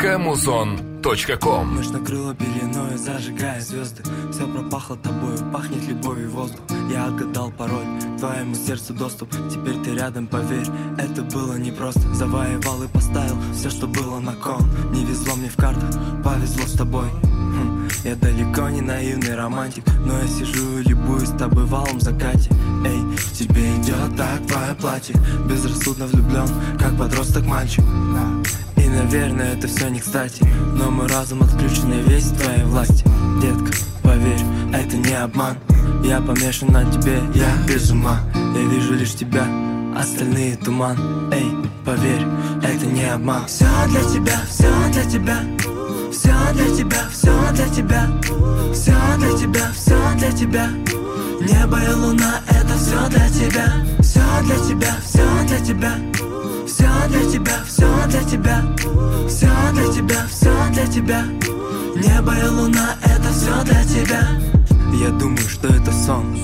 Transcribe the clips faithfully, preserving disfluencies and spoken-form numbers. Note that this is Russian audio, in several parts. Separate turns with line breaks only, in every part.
точка музон точка ком.
Ночь накрыла пеленою, зажигая звезды. Все пропахло тобою, пахнет любовью воздух. Я отгадал пароль, к твоему сердцу доступ. Теперь ты рядом, поверь, это было непросто. Завоевал и поставил все, что было на кон. Не везло мне в картах, повезло с тобой. хм, Я далеко не наивный романтик, но я сижу и любуюсь с тобой валом в закате. Эй, тебе идет так твое платье. Безрассудно влюблен, как подросток мальчик. И, наверное, это все не кстати, но мой разум отключен и весь в твоей власти. Детка, поверь, это не обман. Я помешан на тебе, я без ума. Я вижу лишь тебя, остальные туман. Эй, поверь, это не обман. Все для тебя, все для тебя. Все для тебя, все для тебя. Все для тебя, все для тебя. Небо и луна, это все для тебя. Все для тебя, все для тебя. Все для тебя, все для тебя. Все для тебя, все для тебя. Небо и луна, это все для тебя. Я думаю, что это сон.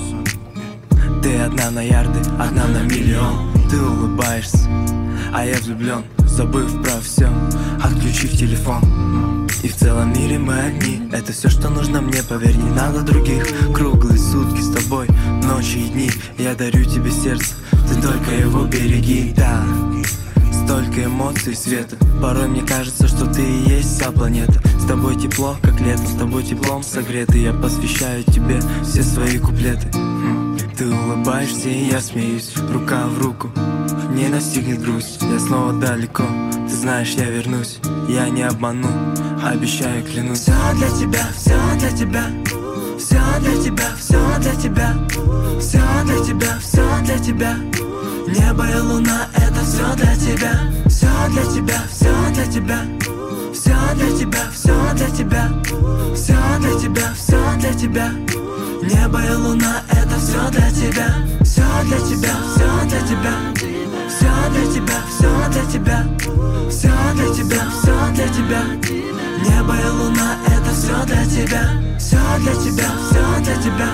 Ты одна на ярды, одна на миллион. Ты улыбаешься, а я влюблен. Забыв про все, отключив телефон. И в целом мире мы одни. Это все, что нужно мне, поверь, не надо других. Круглые сутки с тобой, ночи и дни. Я дарю тебе сердце, ты только его береги. Да, столько эмоций и света. Порой мне кажется, что ты и есть вся планета. С тобой тепло, как летом, с тобой теплом согреты. Я посвящаю тебе все свои куплеты. хм. Ты улыбаешься, и я смеюсь. Рука в руку, не настигнет грусть. Я снова далеко, ты знаешь, я вернусь. Я не обману, обещаю, клянусь. Все для тебя, все для тебя. Все для тебя, все для тебя. Все для тебя, все для тебя. Небо и луна, это все для тебя. Все для тебя, все для тебя. Все для тебя, все для тебя. Все для тебя, все для тебя. Небо и луна, это все для тебя. Все для тебя, все для тебя. Все для тебя, все для тебя. Все для тебя, все для тебя. Небо и луна, это все для тебя. Все для тебя, все для тебя.